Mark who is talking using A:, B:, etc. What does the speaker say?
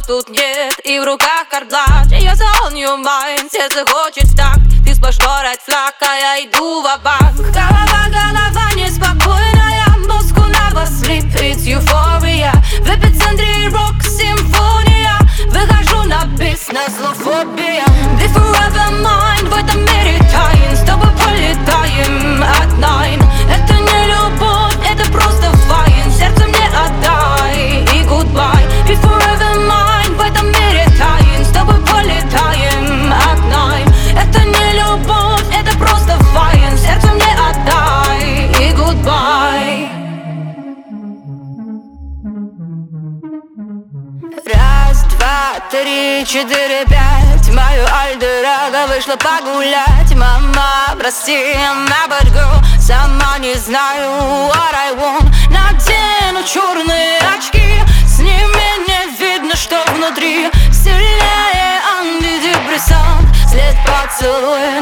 A: тут нет, и в руках карт-бланш. You're on your mind, сердце хочет так. Ты сплошной райд флаг, а я иду ва-банк. Голова неспокойная, мозг у нас sleep, it's euphoria. В эпицентре рок-симфония. Выхожу на бис, на злофобия. Be forever mine, в этом мире тайн. С тобой полетаем от nine. Это не любовь, это просто вайн. Сердце мне отдай и goodbye. Be forever mine, в этом мире тайн. С тобой полетаем от nine. Это не любовь, это просто вайн. Сердце мне отдай и goodbye. Раз, два, три, четыре, пять. Мою альдераго вышла погулять. Мама, прости, I'm a bad girl. Сама не знаю what I want. Надену черные очки, с ними не видно, что внутри. Сильнее антидепрессант, след поцелуя